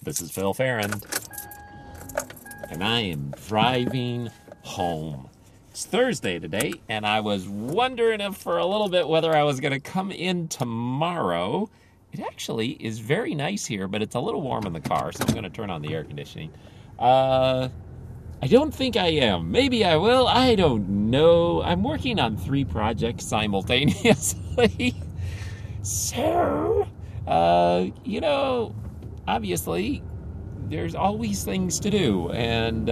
This is Phil Farrand, and I am driving home. It's Thursday today, and I was wondering if for a little bit whether I was going to come in tomorrow. It actually is very nice here, but it's a little warm in the car, so I'm going to turn on the air conditioning. I don't think I am. Maybe I will. I don't know. I'm working on 3 projects simultaneously. So, obviously, there's always things to do. And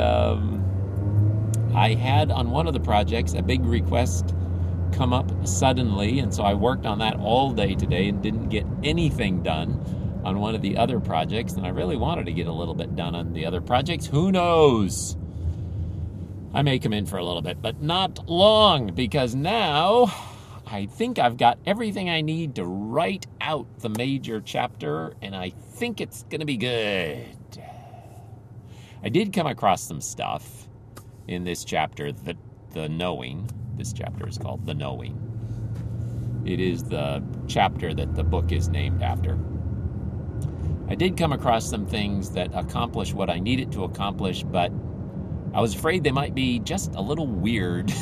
I had on one of the projects a big request come up suddenly, and so I worked on that all day today and didn't get anything done on one of the other projects. And I really wanted to get a little bit done on the other projects. Who knows? I may come in for a little bit, but not long, because now I think I've got everything I need to write out the major chapter, and I think it's going to be good. I did come across some stuff in this chapter, the Knowing. This chapter is called The Knowing. It is the chapter that the book is named after. I did come across some things that accomplish what I needed to accomplish, but I was afraid they might be just a little weird.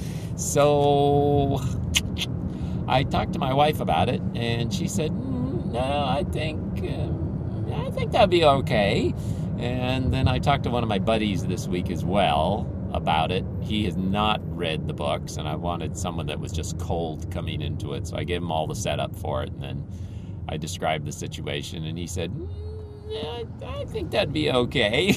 So I talked to my wife about it, and she said, no, I think that'd be okay. And then I talked to one of my buddies this week as well about it. He has not read the books, and I wanted someone that was just cold coming into it. So I gave him all the setup for it, and then I described the situation, and he said, I think that'd be okay.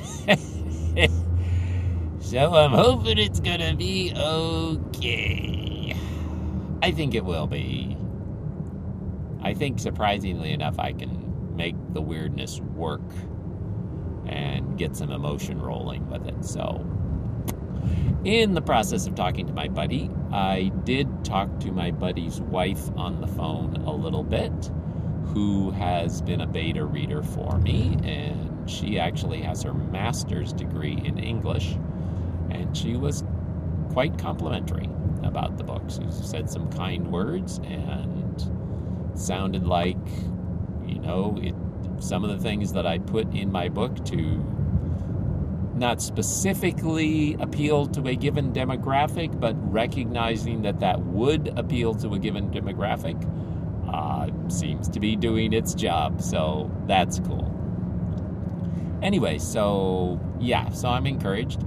So I'm hoping it's gonna be okay. I think it will be. I think, surprisingly enough, I can make the weirdness work and get some emotion rolling with it. So, in the process of talking to my buddy, I did talk to my buddy's wife on the phone a little bit, who has been a beta reader for me, and she actually has her master's degree in English, and she was quite complimentary about the book. She said some kind words, and sounded like, some of the things that I put in my book to not specifically appeal to a given demographic, but recognizing that would appeal to a given demographic, seems to be doing its job. So that's cool. Anyway, so I'm encouraged.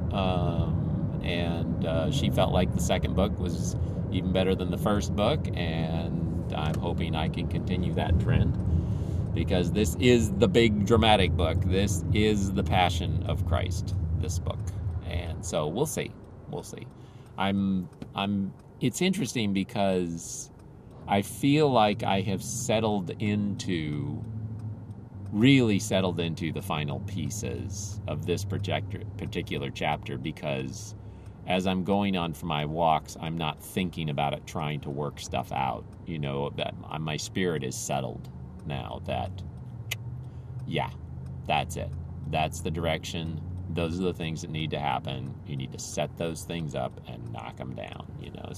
And she felt like the second book was even better than the first book, and I'm hoping I can continue that trend, because this is the big dramatic book. This is the Passion of Christ, this book. And so we'll see. It's interesting because I feel like I have really settled into the final pieces of this particular chapter, because as I'm going on for my walks, I'm not thinking about it, trying to work stuff out. That my spirit is settled now that, that's it. That's the direction. Those are the things that need to happen. You need to set those things up and knock them down,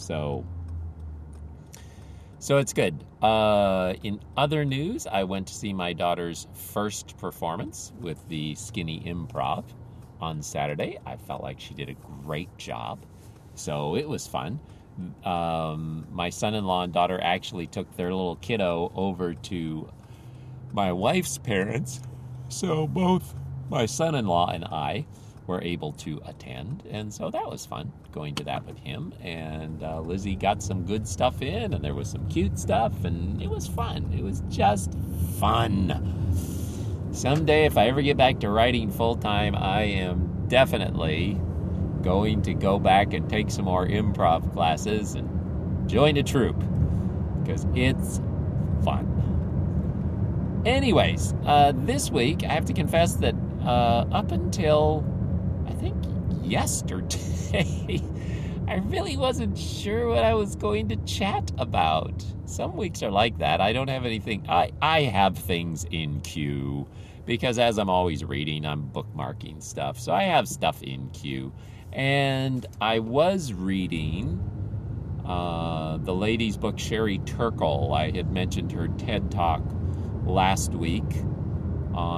So it's good. In other news, I went to see my daughter's first performance with the Skinny Improv on Saturday. I felt like she did a great job, so it was fun. My son-in-law and daughter actually took their little kiddo over to my wife's parents, so both my son-in-law and I were able to attend, and so that was fun, going to that with him. And Lizzie got some good stuff in, and there was some cute stuff, and it was fun. It was just fun. Someday, if I ever get back to writing full-time, I am definitely going to go back and take some more improv classes and join a troupe, because it's fun. Anyways, this week, I have to confess that up until, I think, yesterday, I really wasn't sure what I was going to chat about. Some weeks are like that. I don't have anything. I have things in queue, because as I'm always reading, I'm bookmarking stuff. So I have stuff in queue. And I was reading the lady's book, Sherry Turkle. I had mentioned her TED Talk last week on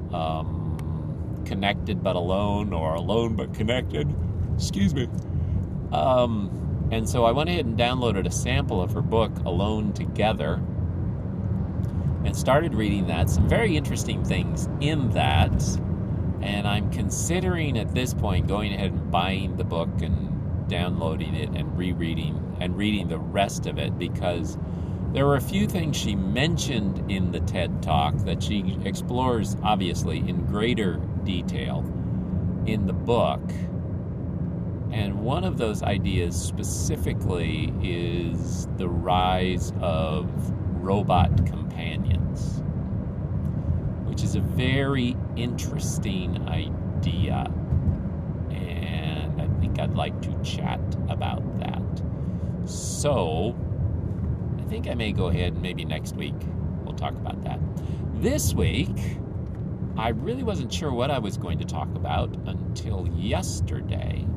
Connected but alone, or alone but connected. Excuse me. And so I went ahead and downloaded a sample of her book, Alone Together, and started reading that. Some very interesting things in that. And I'm considering at this point going ahead and buying the book and downloading it and rereading and reading the rest of it, because there were a few things she mentioned in the TED Talk that she explores, obviously, in greater detail in the book. And one of those ideas specifically is the rise of robot companions, which is a very interesting idea. And I think I'd like to chat about that. So I think I may go ahead and maybe next week we'll talk about that. This week, I really wasn't sure what I was going to talk about until yesterday.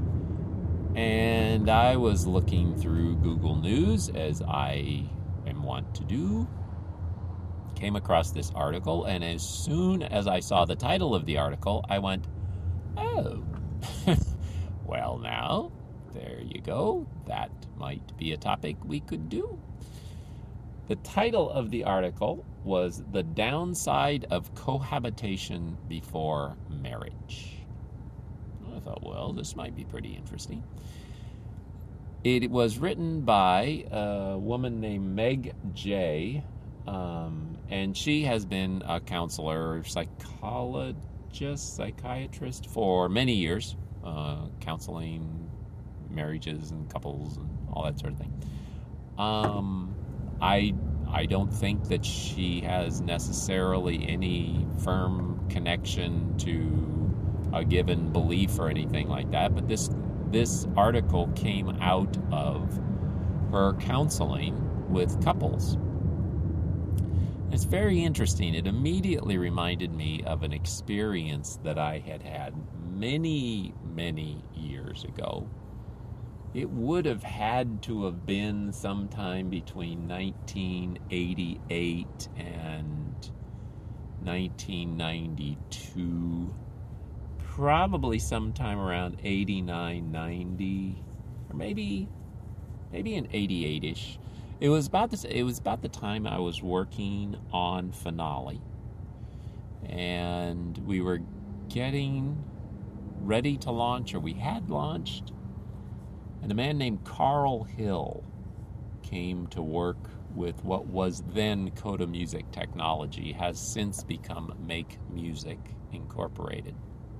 And I was looking through Google News, as I am wont to do, came across this article, and as soon as I saw the title of the article, I went, oh, well now, there you go. That might be a topic we could do. The title of the article was The Downside of Cohabitation Before Marriage. I thought, well, this might be pretty interesting. It was written by a woman named Meg Jay, and she has been a counselor, psychiatrist for many years, counseling marriages and couples and all that sort of thing. I don't think that she has necessarily any firm connection to a given belief or anything like that, but this article came out of her counseling with couples. It's very interesting. It immediately reminded me of an experience that I had many, many years ago. It would have had to have been sometime between 1988 and 1992. Probably sometime around 89, 90, or maybe in 88-ish. It was about the time I was working on Finale, and we were getting ready to launch, or we had launched, and a man named Carl Hill came to work with what was then Coda Music Technology, has since become Make Music Incorporated.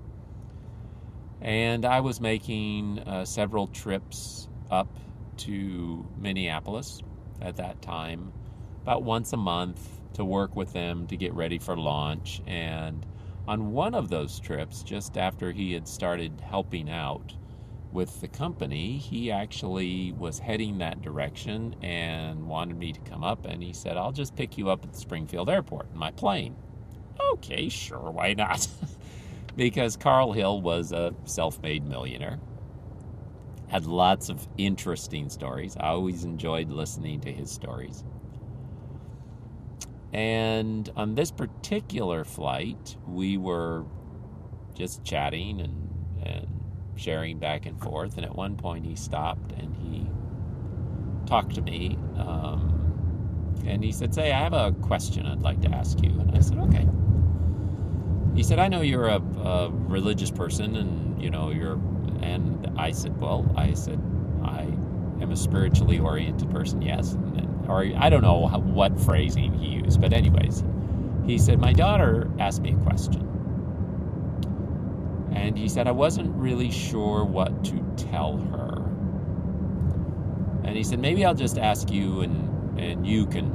And I was making several trips up to Minneapolis at that time, about once a month, to work with them to get ready for launch. And on one of those trips, just after he had started helping out with the company, he actually was heading that direction and wanted me to come up, and he said, I'll just pick you up at the Springfield Airport in my plane. Okay, sure, why not? Because Carl Hill was a self-made millionaire, had lots of interesting stories. I always enjoyed listening to his stories. And on this particular flight, we were just chatting and sharing back and forth. And at one point he stopped and he talked to me. And he said, say, I have a question I'd like to ask you. And I said, okay. He said, I know you're a religious person, and, and I said, I am a spiritually oriented person, yes. Or I don't know what phrasing he used, but anyways, he said, my daughter asked me a question. And he said, I wasn't really sure what to tell her. And he said, maybe I'll just ask you and you can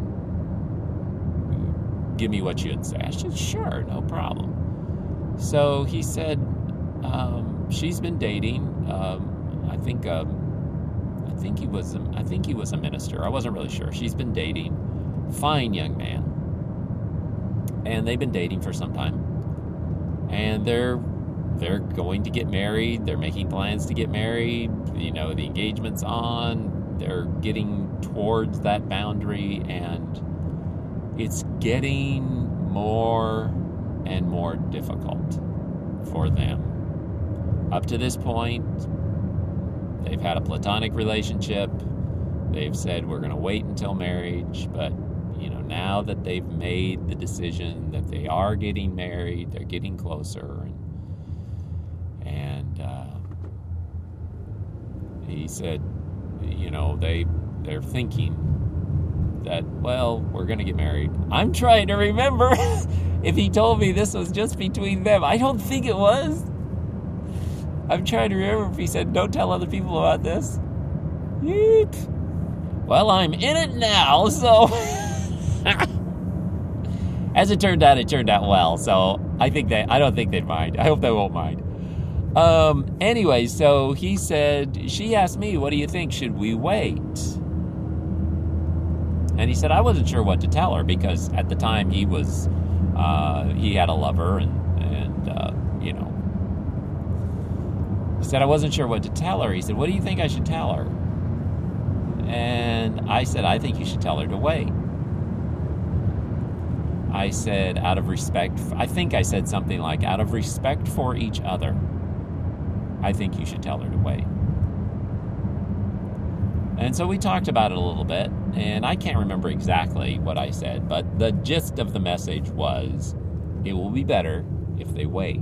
give me what you'd say. I said, sure, no problem. So he said, she's been dating, I think he was a minister. I wasn't really sure. She's been dating, fine young man. And they've been dating for some time. And they're going to get married. They're making plans to get married. The engagement's on. They're getting towards that boundary, and it's getting more and more more difficult for them. Up to this point, they've had a platonic relationship. They've said, we're going to wait until marriage. But, now that they've made the decision that they are getting married, they're getting closer. And he said, they're thinking that, well, we're going to get married. I'm trying to remember if he told me this was just between them. I don't think it was. I'm trying to remember if he said, don't tell other people about this. Yeet. Well, I'm in it now, so... As it turned out well, so I don't think they'd mind. I hope they won't mind. Anyway, so he said, she asked me, what do you think? Should we wait? And he said, I wasn't sure what to tell her, because at the time he had a lover, and he said, I wasn't sure what to tell her. He said, what do you think I should tell her? And I said, I think you should tell her to wait. I said, out of respect, I think I said something like, out of respect for each other, I think you should tell her to wait. And so we talked about it a little bit, and I can't remember exactly what I said, but the gist of the message was, it will be better if they wait.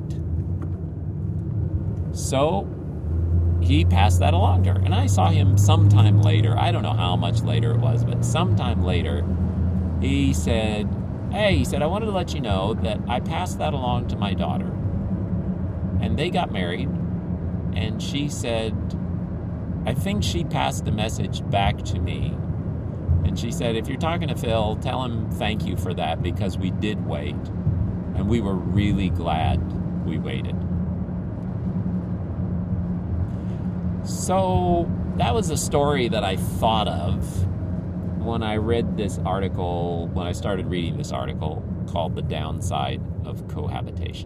So he passed that along to her, and I saw him sometime later. I don't know how much later it was, but sometime later, he said, I wanted to let you know that I passed that along to my daughter, and they got married, and she said, I think she passed the message back to me, and she said, if you're talking to Phil, tell him thank you for that, because we did wait, and we were really glad we waited. So that was a story that I thought of when I read this article, when I started reading this article called The Downside of Cohabitation.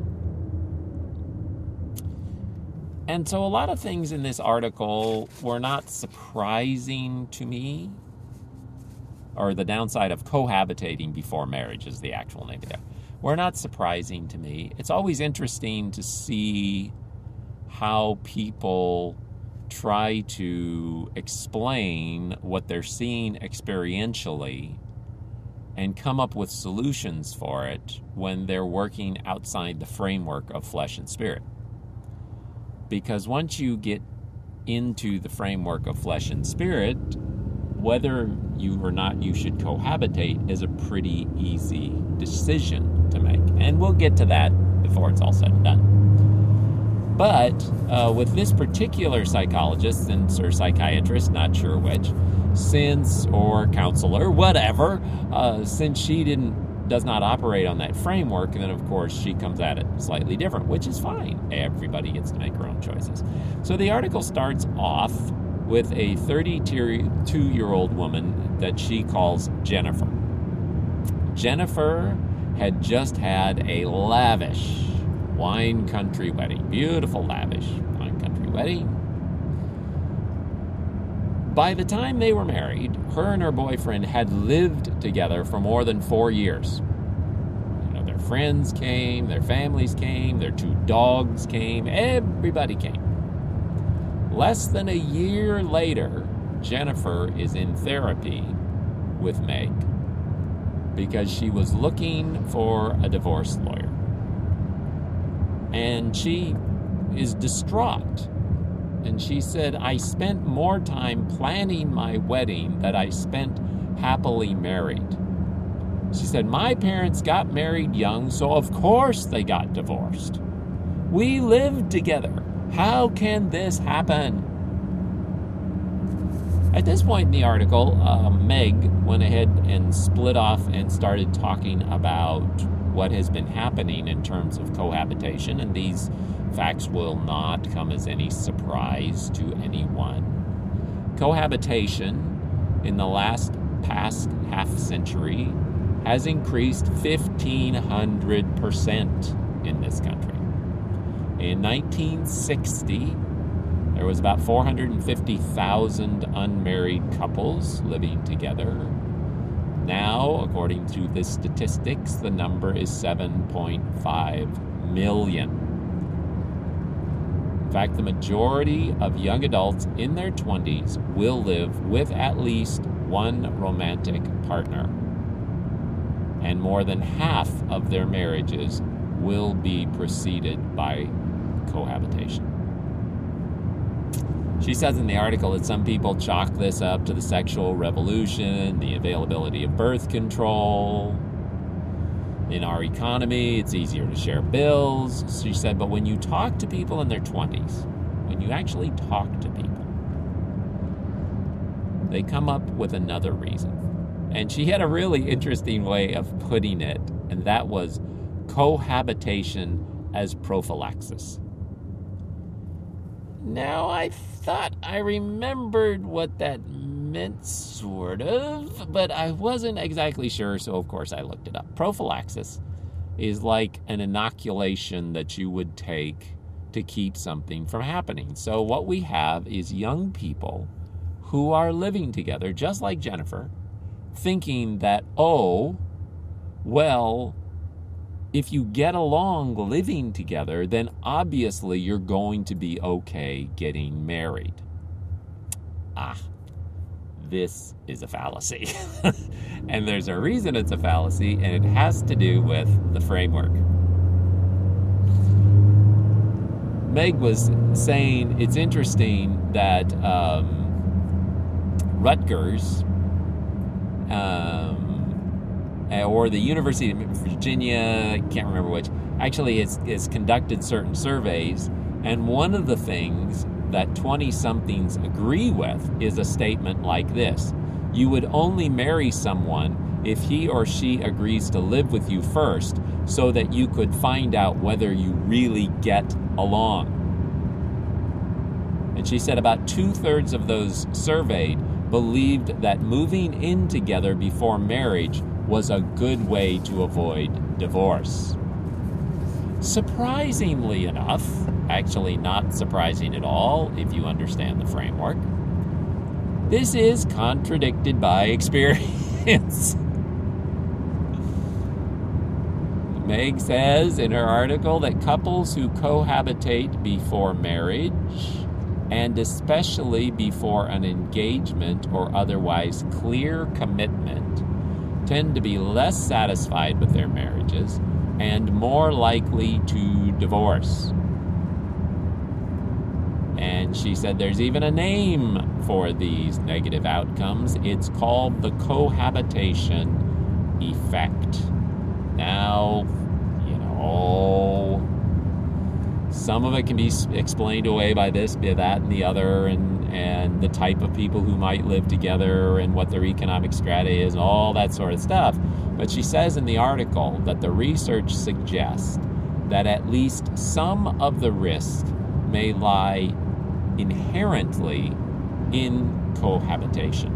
And so a lot of things in this article were not surprising to me, or the downside of cohabitating before marriage is the actual name of it, were not surprising to me. It's always interesting to see how people try to explain what they're seeing experientially and come up with solutions for it when they're working outside the framework of flesh and spirit. Because once you get into the framework of flesh and spirit, whether you or not you should cohabitate is a pretty easy decision to make. And we'll get to that before it's all said and done. But with this particular psychologist or psychiatrist, not sure which, or counselor, whatever, since she does not operate on that framework, then of course she comes at it slightly different, which is fine. Everybody gets to make her own choices. So the article starts off with a 32-year-old woman that she calls Jennifer. Jennifer had just had a lavish wine country wedding. Beautiful, lavish wine country wedding. By the time they were married, her and her boyfriend had lived together for more than 4 years. Their friends came, their families came, their 2 dogs came, everybody came. Less than a year later, Jennifer is in therapy with Meg because she was looking for a divorce lawyer. And she is distraught. And she said, I spent more time planning my wedding than I spent happily married. She said, my parents got married young, so of course they got divorced. We lived together. How can this happen? At this point in the article, Meg went ahead and split off and started talking about what has been happening in terms of cohabitation, and these facts will not come as any surprise to anyone. Cohabitation in the past half century has increased 1,500% in this country. In 1960, there was about 450,000 unmarried couples living together. Now, according to the statistics, the number is 7.5 million. In fact, the majority of young adults in their 20s will live with at least one romantic partner. And more than half of their marriages will be preceded by cohabitation. She says in the article that some people chalk this up to the sexual revolution, the availability of birth control. In our economy, it's easier to share bills. She said, but when you talk to people in their 20s, when you actually talk to people, they come up with another reason. And she had a really interesting way of putting it, and that was cohabitation as prophylaxis. Now, I thought I remembered what that meant, sort of, but I wasn't exactly sure, so of course I looked it up. Prophylaxis is like an inoculation that you would take to keep something from happening. So what we have is young people who are living together, just like Jennifer, thinking that, oh, well, if you get along living together, then obviously you're going to be okay getting married. This is a fallacy. And there's a reason it's a fallacy, and it has to do with the framework. Meg was saying it's interesting that Rutgers, or the University of Virginia, I can't remember which, actually has conducted certain surveys, and one of the things that 20-somethings agree with is a statement like this: you would only marry someone if he or she agrees to live with you first, so that you could find out whether you really get along. And she said about 2/3 of those surveyed believed that moving in together before marriage was a good way to avoid divorce. Surprisingly enough, actually not surprising at all if you understand the framework, this is contradicted by experience. Meg says in her article that couples who cohabitate before marriage, and especially before an engagement or otherwise clear commitment, tend to be less satisfied with their marriages and more likely to divorce. And she said there's even a name for these negative outcomes. It's called the cohabitation effect. Now, some of it can be explained away by this, by that, and the other, and the type of people who might live together and what their economic strata is, and all that sort of stuff. But she says in the article that the research suggests that at least some of the risk may lie inherently in cohabitation.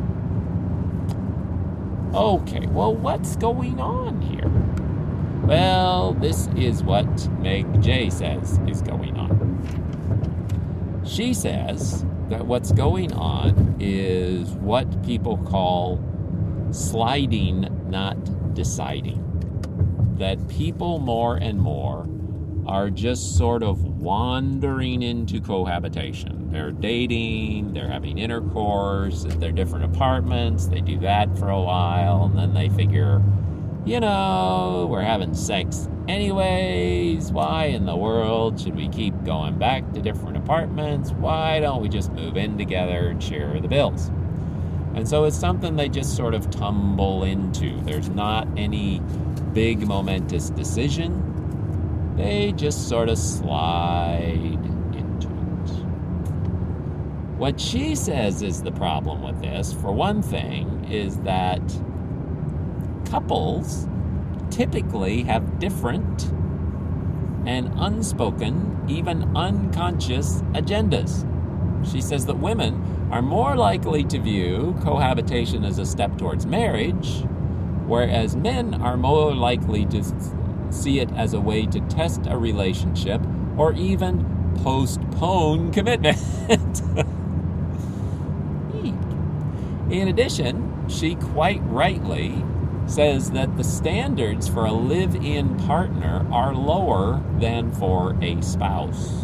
Okay, well, what's going on here? Well, this is what Meg J says is going on. She says that what's going on is what people call sliding, not deciding. That people more and more are just sort of wandering into cohabitation. They're dating, they're having intercourse, they're different apartments, they do that for a while, and then they figure, we're having sex anyways. Why in the world should we keep going back to different apartments? Why don't we just move in together and share the bills? And so it's something they just sort of tumble into. There's not any big momentous decision. They just sort of slide into it. What she says is the problem with this, for one thing, is that couples typically have different and unspoken, even unconscious agendas. She says that women are more likely to view cohabitation as a step towards marriage, whereas men are more likely to see it as a way to test a relationship or even postpone commitment. In addition, she quite rightly says that the standards for a live-in partner are lower than for a spouse.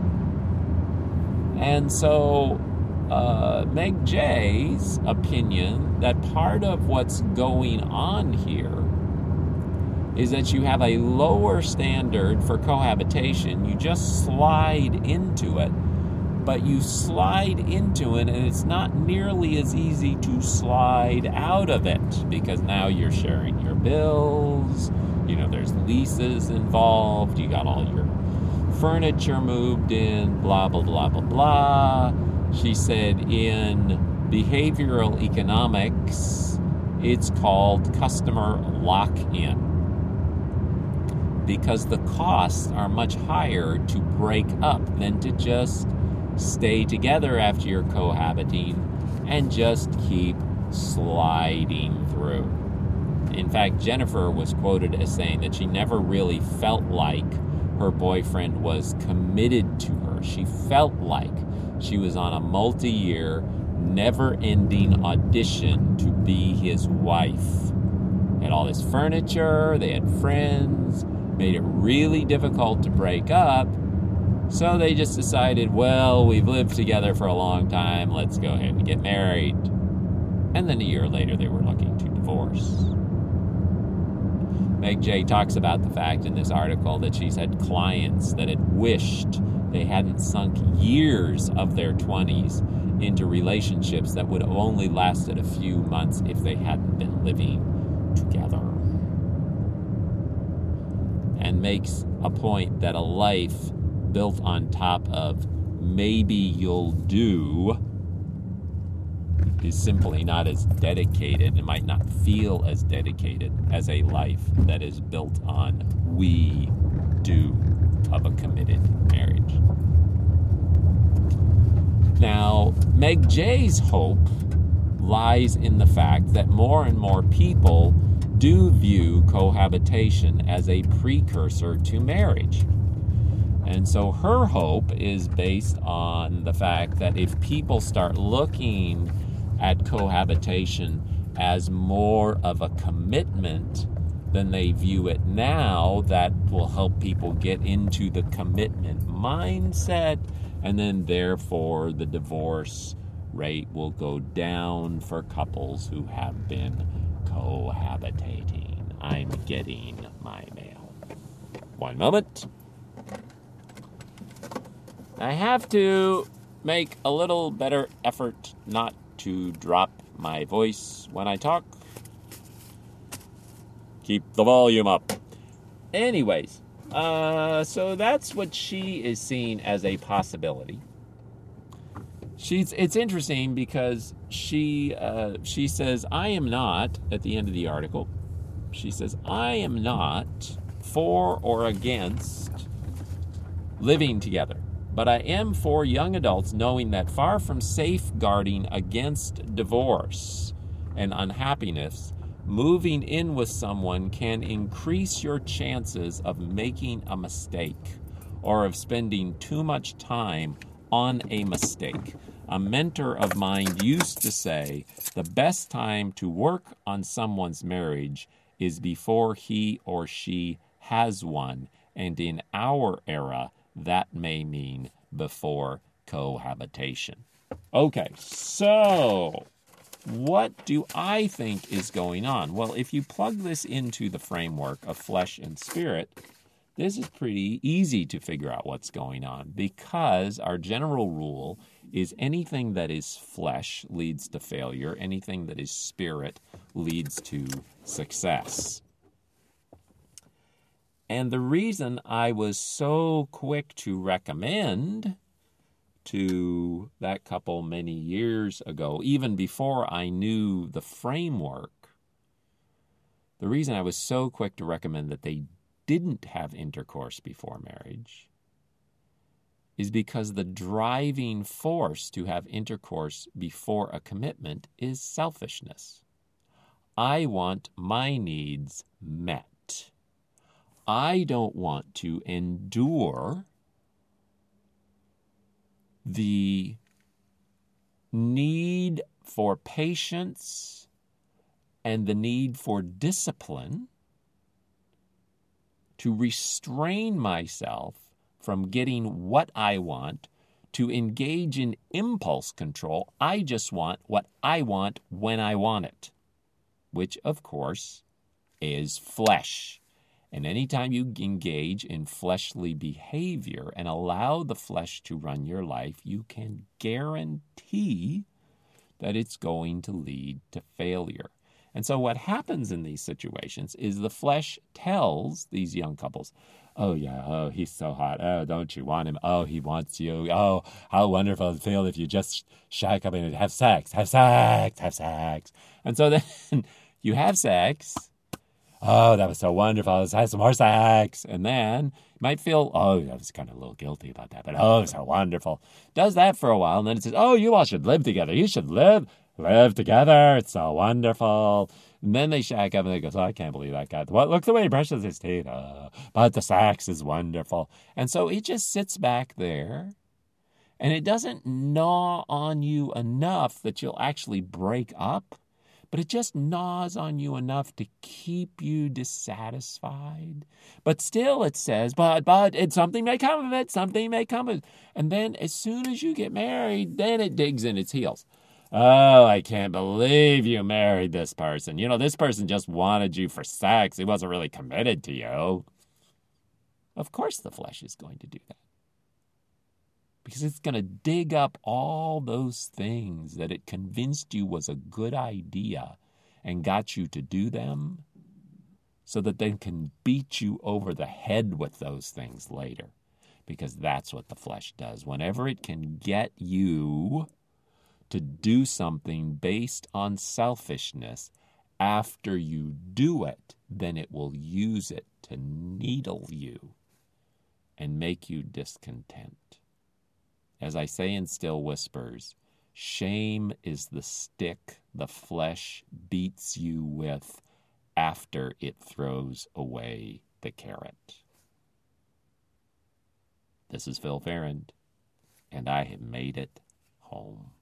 And so Meg J's opinion that part of what's going on here is that you have a lower standard for cohabitation. You just slide into it, but you slide into it and it's not nearly as easy to slide out of it, because now you're sharing your bills, there's leases involved, you got all your furniture moved in, blah, blah, blah, blah, blah. She said in behavioral economics, it's called customer lock-in, because the costs are much higher to break up than to just stay together after you're cohabiting and just keep sliding through. In fact, Jennifer was quoted as saying that she never really felt like her boyfriend was committed to her. She felt like she was on a multi-year, never-ending audition to be his wife. Had all this furniture, they had friends, made it really difficult to break up, so they just decided, well, we've lived together for a long time, let's go ahead and get married. And then a year later, they were looking to divorce. Meg J talks about the fact in this article that she's had clients that had wished they hadn't sunk years of their 20s into relationships that would have only lasted a few months if they hadn't been living together. And makes a point that a life built on top of maybe you'll do is simply not as dedicated. It might not feel as dedicated as a life that is built on we do of a committed marriage. Now, Meg J's hope lies in the fact that more and more people do view cohabitation as a precursor to marriage. And so her hope is based on the fact that if people start looking at cohabitation as more of a commitment than they view it now, that will help people get into the commitment mindset, and then therefore the divorce rate will go down for couples who have been cohabitating. I'm getting my mail. One moment. I have to make a little better effort not to drop my voice when I talk. Keep the volume up. Anyways, so that's what she is seeing as a possibility. It's interesting because she says, I am not, at the end of the article, she says, I am not for or against living together, but I am for young adults knowing that far from safeguarding against divorce and unhappiness, moving in with someone can increase your chances of making a mistake or of spending too much time on a mistake. A mentor of mine used to say, the best time to work on someone's marriage is before he or she has one, and in our era, that may mean before cohabitation. Okay, so what do I think is going on? Well, if you plug this into the framework of flesh and spirit, this is pretty easy to figure out what's going on, because our general rule is anything that is flesh leads to failure, anything that is spirit leads to success. And the reason I was so quick to recommend to that couple many years ago, even before I knew the framework, the reason I was so quick to recommend that they didn't have intercourse before marriage is because the driving force to have intercourse before a commitment is selfishness. I want my needs met. I don't want to endure the need for patience and the need for discipline to restrain myself from getting what I want, to engage in impulse control. I just want what I want when I want it, which, of course, is flesh. And anytime you engage in fleshly behavior and allow the flesh to run your life, you can guarantee that it's going to lead to failure. And so what happens in these situations is the flesh tells these young couples, oh, yeah, oh, he's so hot. Oh, don't you want him? Oh, he wants you. Oh, how wonderful it feels if you just shack up and have sex, have sex, have sex. And so then you have sex. Oh, that was so wonderful. Let's have some more sex. And then you might feel, oh, I was kind of a little guilty about that, but oh, so wonderful. Does that for a while, and then it says, oh, you all should live together. You should live together. It's so wonderful. And then they shack up and they go, oh, I can't believe that guy. What? Look the way he brushes his teeth. But the sex is wonderful. And so it just sits back there, and it doesn't gnaw on you enough that you'll actually break up. But it just gnaws on you enough to keep you dissatisfied. But still it says, but something may come of it, something may come of it. And then as soon as you get married, then it digs in its heels. Oh, I can't believe you married this person. You know, this person just wanted you for sex. He wasn't really committed to you. Of course the flesh is going to do that. Because it's going to dig up all those things that it convinced you was a good idea and got you to do them so that they can beat you over the head with those things later. Because that's what the flesh does. Whenever it can get you to do something based on selfishness, after you do it, then it will use it to needle you and make you discontent. As I say in Still Whispers, shame is the stick the flesh beats you with after it throws away the carrot. This is Phil Farrand, and I have made it home.